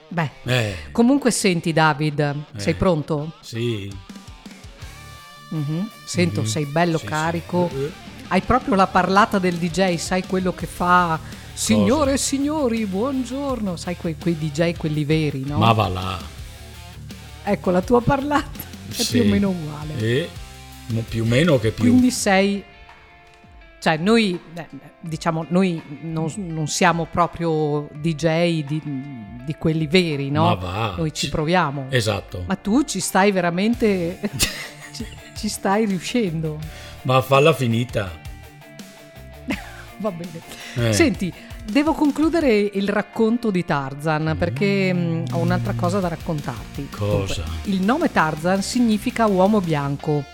Beh, Comunque senti David, sei pronto? Sì. Sento, sei bello Sì, carico. sì. Hai proprio la parlata del DJ, sai quello che fa signore e signori, buongiorno. Sai quei DJ, quelli veri, no? Ma va là. Ecco, la tua parlata è Sì. più o meno uguale. Più o meno che più. Quindi sei... Cioè noi, diciamo, noi non siamo proprio DJ di quelli veri, no? Ma va. Noi ci proviamo. Esatto. Ma tu ci stai veramente... ci stai riuscendo. Ma falla finita. Va bene. Senti, devo concludere il racconto di Tarzan perché ho un'altra cosa da raccontarti. Cosa? Dunque, il nome Tarzan significa uomo bianco.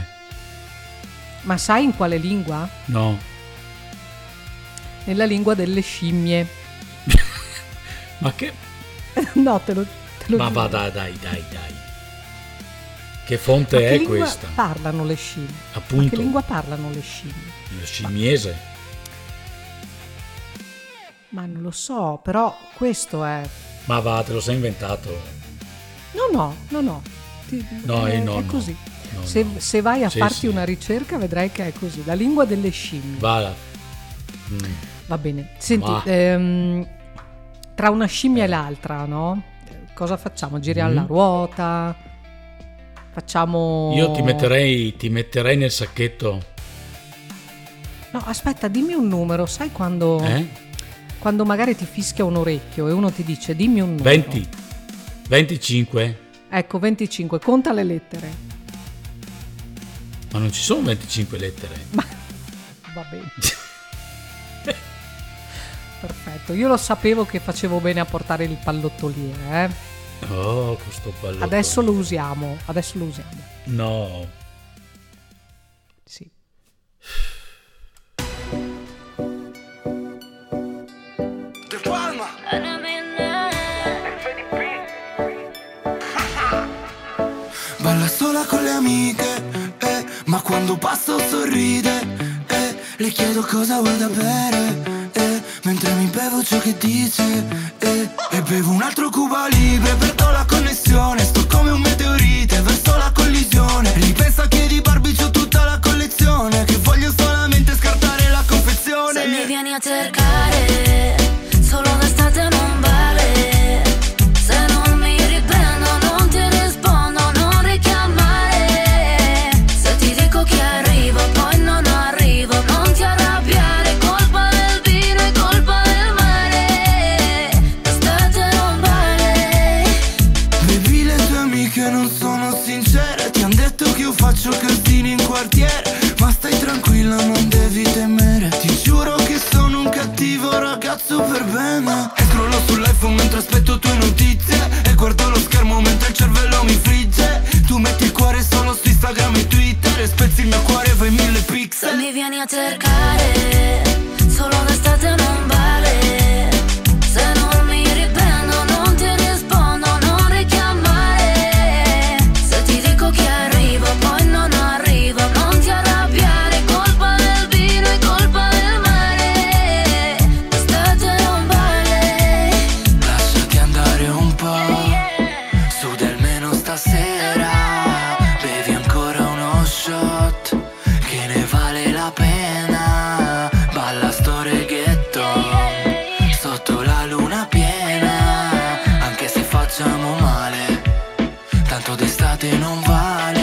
Ma sai in quale lingua? No. Nella lingua delle scimmie. Ma che... No, te lo Ma giuro. va dai. Che fonte Ma che è lingua questa? parlano le scimmie? Appunto. Ma che lingua parlano le scimmie? Il scimmiese. Ma non lo so, però questo è... Ma va, te lo sei inventato. No. No, è no. così. No, Se, no. se vai a Sì, farti sì. una ricerca vedrai che è così. La lingua delle scimmie. Va. Va bene. Senti, Ma- tra una scimmia e l'altra, no? Cosa facciamo? Giriamo la ruota? Facciamo... Io ti metterei nel sacchetto. No, aspetta, dimmi un numero. Sai quando... Quando magari ti fischia un orecchio e uno ti dice dimmi un numero. 20. 25. Ecco, 25. Conta le lettere. Ma non ci sono 25 lettere. Va bene. Perfetto. Io lo sapevo che facevo bene a portare il pallottoliere, Oh, questo pallone. Adesso lo usiamo. No. Sì. Balla sola con le amiche, ma quando passo sorride, le chiedo cosa vuoi da bere, mentre mi bevo ciò che dice, e bevo un altro Cuba Libre, perdo la connessione, sto come un meteorite verso la collisione, ripensa che di Barbie c'ho tutta la collezione, che voglio solamente scartare la confezione. Se mi vieni a cercare, solo d'estate non vale. Se non mi riprendo, non ti rispondo, non richiamare. Se ti dico che arrivo, poi non arrivo, non ti arrabbiare. Colpa del vino e colpa del mare. D'estate non vale. Baby, le tue amiche non sono sincere, ti han detto che io faccio casini in quartiere, ma stai tranquilla, non devi temere. Ti giuro che sono un cattivo ragazzo per bene. E scrollo sull'iPhone mentre aspetto tue notizie, e guardo lo schermo mentre il cervello mi frigge. Tu metti il cuore solo su Instagram e Twitter, e spezzi il mio cuore, fai 1000 Se pixel. mi vieni a cercare, solo d'estate non vale. Se non mi riprendo, non ti rispondo, non richiamare. Se ti dico che arrivo, poi non arrivo, non ti arrabbiare. Colpa del vino e colpa del mare. D'estate non vale. Lasciati andare un po', su del meno stasera. Bevi ancora uno shot, che ne vale la pena. Balla sto reggaeton, sotto la luna piena. Anche se facciamo male, tanto d'estate non vale.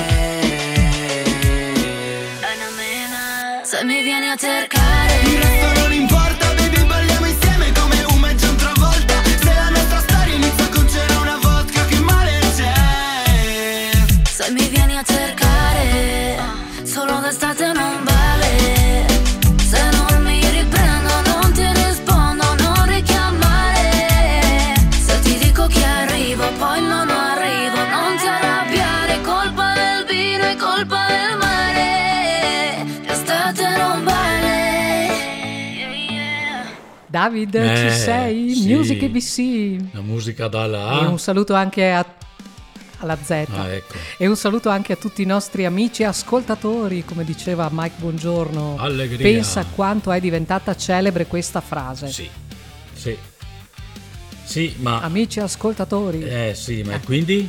Se mi vieni a cercare, Il resto non importa, baby, balliamo insieme come un mezzo un'altra volta. Se la nostra storia inizia con c'era una vodka, che male c'è? se mi vieni a cercare, solo d'estate non vale. Se non mi riprendo, non ti rispondo, non richiamare. Se ti dico che arrivo, poi non arrivo, non ti arrabbiare. Colpa del vino e colpa del mare. L'estate non vale. David, ci sei? Sì. Music ABC. La musica dalla E A. un saluto anche alla Z. Ah, ecco. E un saluto anche a tutti i nostri amici ascoltatori, come diceva Mike Buongiorno. Allegria. Pensa quanto è diventata celebre questa frase. Sì. Sì, ma... Amici ascoltatori. Sì, ma quindi?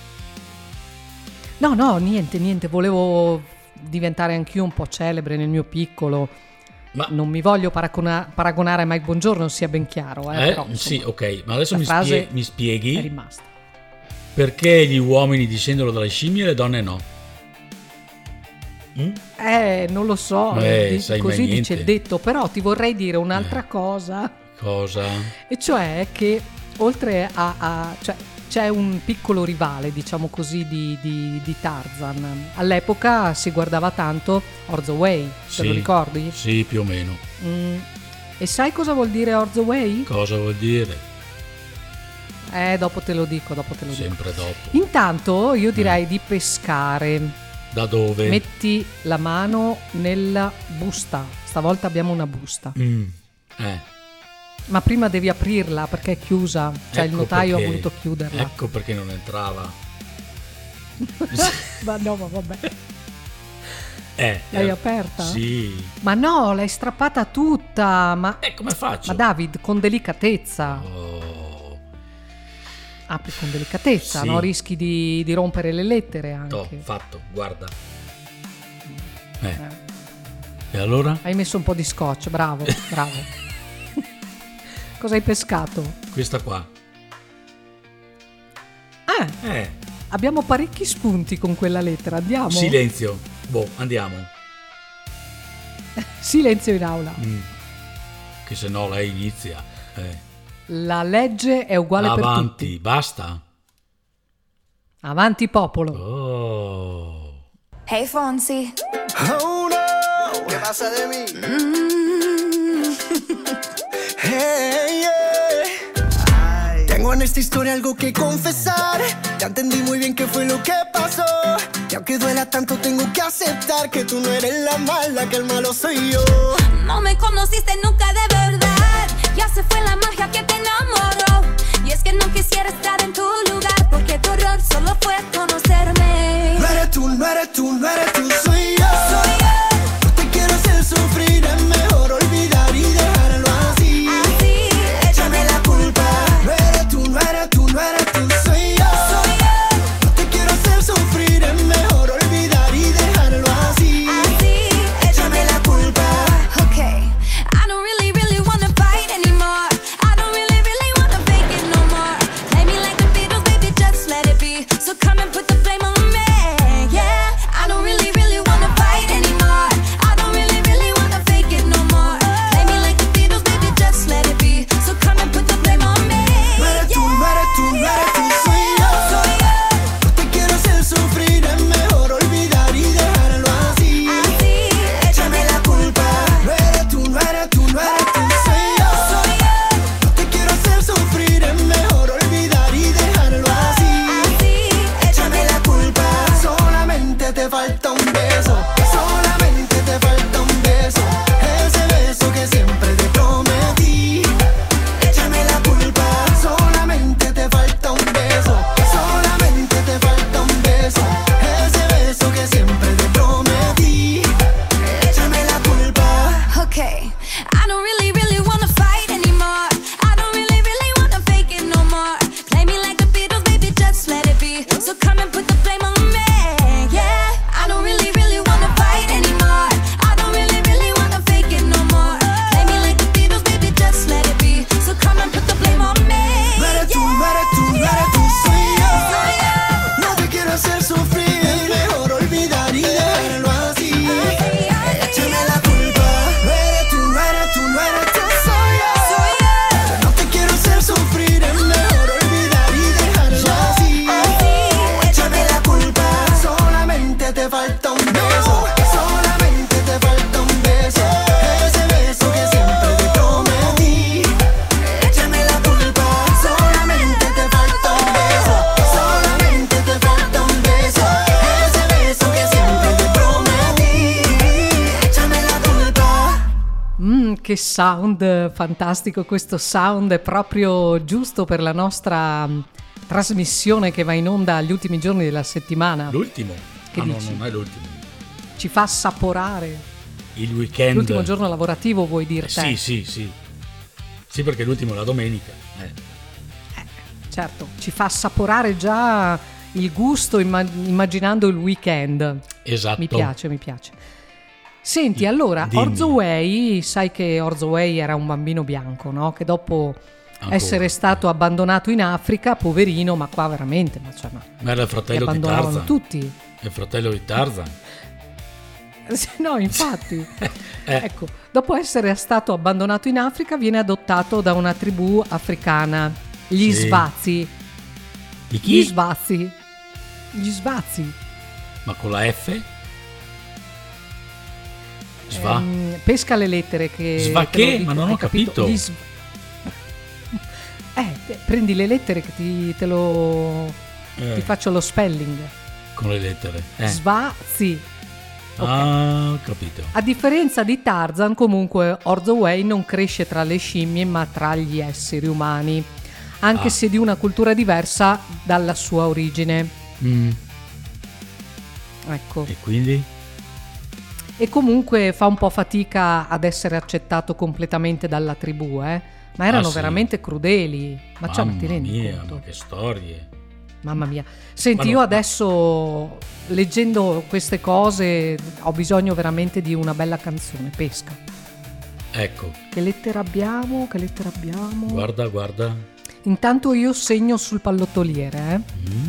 No, niente, volevo diventare anch'io un po' celebre nel mio piccolo. Ma... Non mi voglio paragonare a Mike Bongiorno, sia ben chiaro. Però, insomma, sì, ok, ma adesso mi mi spieghi è rimasta. perché gli uomini discendono dalle scimmie e le donne no? Non lo so, sai così mai dice niente. il detto, però ti vorrei dire un'altra cosa. Cosa? E cioè che oltre cioè, c'è un piccolo rivale, diciamo così, di Tarzan. All'epoca si guardava tanto Orzo Way, te lo ricordi? Sì, più o meno. E sai cosa vuol dire Orzo Way? Cosa vuol dire? Dopo te lo dico. Sempre dopo. Intanto io direi di pescare. Da dove? Metti la mano nella busta. Stavolta abbiamo una busta. Ma prima devi aprirla perché è chiusa. Cioè il notaio ha voluto chiuderla. Ecco perché non entrava. Ma vabbè. L'hai aperta? Sì. Ma no, l'hai strappata tutta. Ma come faccio? Ma David, con delicatezza. Apri con delicatezza, Sì. no? Rischi di rompere le lettere anche. Fatto, guarda. E allora? Hai messo un po' di scotch, bravo. Cosa hai pescato? Questa qua. Abbiamo parecchi spunti con quella lettera, andiamo? Silenzio. Andiamo. Silenzio in aula. Che se no lei inizia. La legge è uguale per tutti. Avanti, basta. Avanti popolo. Oh. Hey Fonsi. Oh no, ¿qué pasa de mí? Hey, yeah. Tengo en esta historia algo que confesar. Ya entendí muy bien qué fue lo que pasó. Y aunque duela tanto tengo que aceptar que tú no eres la mala, que el malo soy yo. No me conociste nunca de verdad. Ya se fue la magia que te enamoró. Y es que no quisiera estar en tu lugar, porque tu error solo fue conocerme. No eres tú, no eres tú, no eres tú, soy yo. Soy yo. No te quiero hacer sufrir, es mejor olvidar y dejarlo así. Así, Échame la culpa. No eres tú, no eres tú, no eres tú, soy yo. soy yo. No te quiero hacer sufrir, es mejor olvidar y dejarlo así. Así, Échame la culpa. okay. I don't really wanna fight anymore. I don't really wanna fake it no more. Play me like the Beatles, baby, just let it be. So come and put the blame on me, yeah. I don't really wanna fight anymore. I don't really wanna fake it no more. Play me like the Beatles, baby, just let it be. So come and put the blame on me, No eres tú, no eres tú, no eres tú, yeah. soy yo. Soy yo. No te quiero hacer sufrir, es mejor olvidar y dejarlo así. Así, Échame la culpa. No eres tú, no eres tú, no eres tú, soy yo. soy yo. No te quiero hacer sufrir, es mejor olvidar y dejarlo así. Así, Échame la culpa. Solamente te falta un beso. Solamente te falta un beso. Ese beso que siempre te prometí. Échame la culpa. Solamente te falta un beso. Solamente te falta un beso. Ese beso que siempre te prometí. Échame la culpa. okay. I don't really wanna fight anymore. I don't really wanna fake it no more. Play me like the Beatles, baby, just let it be. So come and put the blame on me, yeah. I don't really wanna fight anymore. I don't really wanna fake it no more. Play me like the Beatles, baby, just let it be. So come and put the blame on me, No eres tú, yeah. no eres tú, no eres tú, soy yo. Soy yo. No te quiero hacer sufrir, es mejor olvidar y dejarlo así. Échame la culpa. No eres tú, no eres tú, no eres tú, soy yo. Soy yo. No te quiero hacer sufrir, es mejor olvidar y dejarlo así. Échame la culpa. Solamente te falta un beso. Solamente te falta un beso. Ese beso que siempre te prometí. Échame la culpa. Solamente te falta un beso. Solamente te falta un beso. Ese beso que siempre te prometí. Échame la culpa. Che sound fantastico, questo sound è proprio giusto per la nostra trasmissione che va in onda agli ultimi giorni della settimana. L'ultimo? Che no, dici? non è l'ultimo. Ci fa assaporare Il weekend. l'ultimo giorno lavorativo, vuoi dire te? Sì. Sì, perché l'ultimo è la domenica. certo, ci fa assaporare già il gusto immaginando il weekend. Esatto. Mi piace. Senti, allora, Dimmi. Orzo Way, sai che Orzo Way era un bambino bianco, no? Che dopo Ancora. essere stato abbandonato in Africa, poverino, ma qua veramente, ma era il li fratello di abbandonavano Tarzan. tutti. È il fratello di Tarzan. No, infatti. Eh. Ecco, dopo essere stato abbandonato in Africa, viene adottato da una tribù africana, gli Sì. Svazi. Di chi? Gli Svazi. Ma con la F? Sva? Pesca le lettere che... Sva te lo che? dico, Ma non hai ho capito. Prendi le lettere che ti faccio lo spelling. Con le lettere. Svazi. Ok. Ah, ho capito. A differenza di Tarzan, comunque Orzo Way non cresce tra le scimmie ma tra gli esseri umani, anche se di una cultura diversa dalla sua origine. Ecco. E quindi? E comunque fa un po' fatica ad essere accettato completamente dalla tribù, ma erano sì. veramente crudeli. Ma ti rendi mia, conto? ma che storie. Mamma mia. Senti, Ma no, io ma- leggendo queste cose ho bisogno veramente di una bella canzone, Pesca. Ecco, Che lettera abbiamo? guarda. Intanto io segno sul pallottoliere,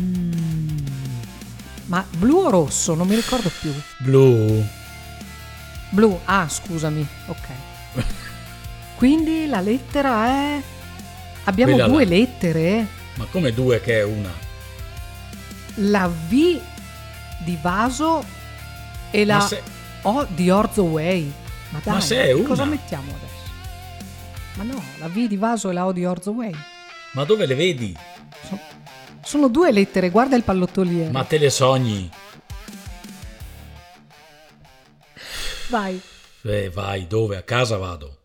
Ma blu o rosso? Non mi ricordo più. Blu. Blu, scusami, ok. Quindi la lettera è... Abbiamo Quella due là. lettere? Ma come due che è una? La V di Vaso e la Ma se- O di Orzo Way. Ma dai, se è che cosa una? mettiamo adesso? Ma no, la V di Vaso e la O di Orzo Way. Ma dove le vedi? Sono due lettere, guarda il pallottoliere. Ma te le sogni? Vai. Vai, dove? A casa vado.